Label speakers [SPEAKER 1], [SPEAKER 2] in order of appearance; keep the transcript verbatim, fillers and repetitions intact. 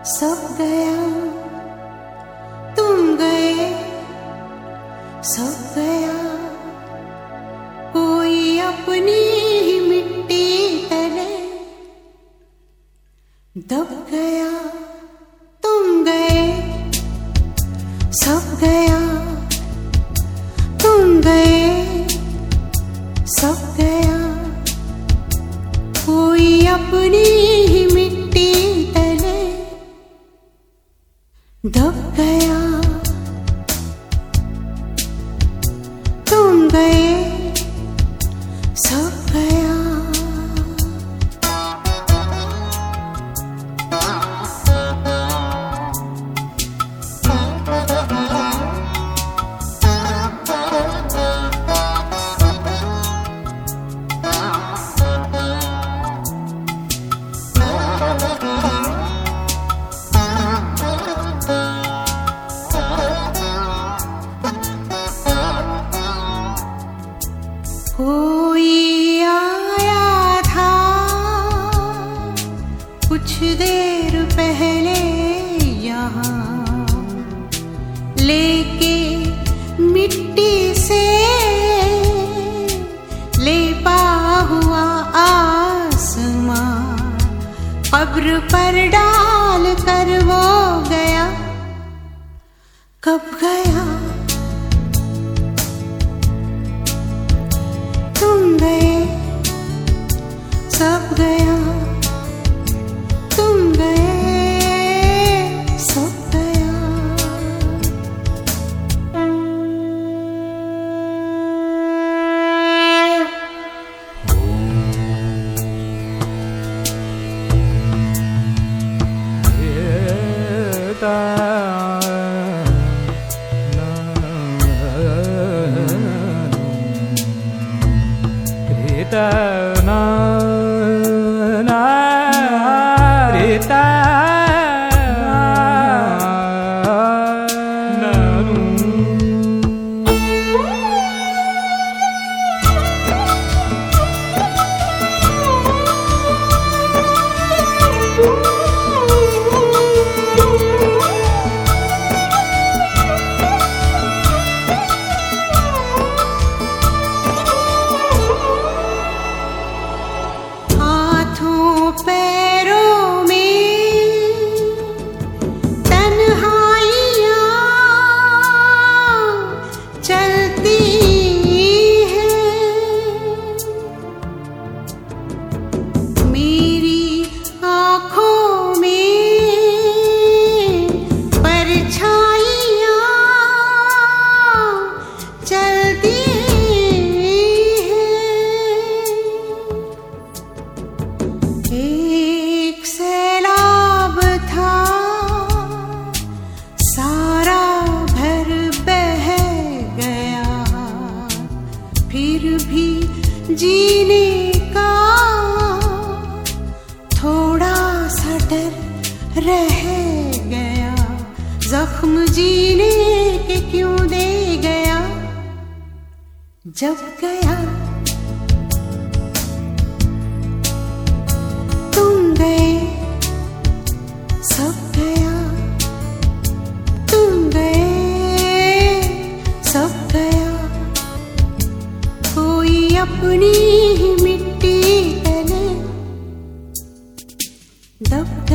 [SPEAKER 1] सब गया, तुम गए, सब गया, कोई अपनी ही मिट्टी तले दब गया, तुम गए, सब गया, तुम गए, सब गया, कोई अपनी ही मिट्टी तले दब गया, तुम गए, सब गया। कोई आया था कुछ देर पहले यहाँ, लेके मिट्टी से लेपा हुआ आसमां, कब्र पर डाल कर वो गया, कब गया, तुम गए, सब गया, तुम गए, सब गया।
[SPEAKER 2] na na rita na
[SPEAKER 1] पैरों में तन्हाइयाँ चलती हैं, मेरी आँखों में परछाइयाँ चलती एक सैलाब था सारा भर बह गया, फिर भी जीने का थोड़ा सा डर रह गया, जख्म जीने के क्यों दे गया, जब गया, तुम गए, सब गया, तुम गए, सब गया, कोई अपनी ही मिट्टी तले दब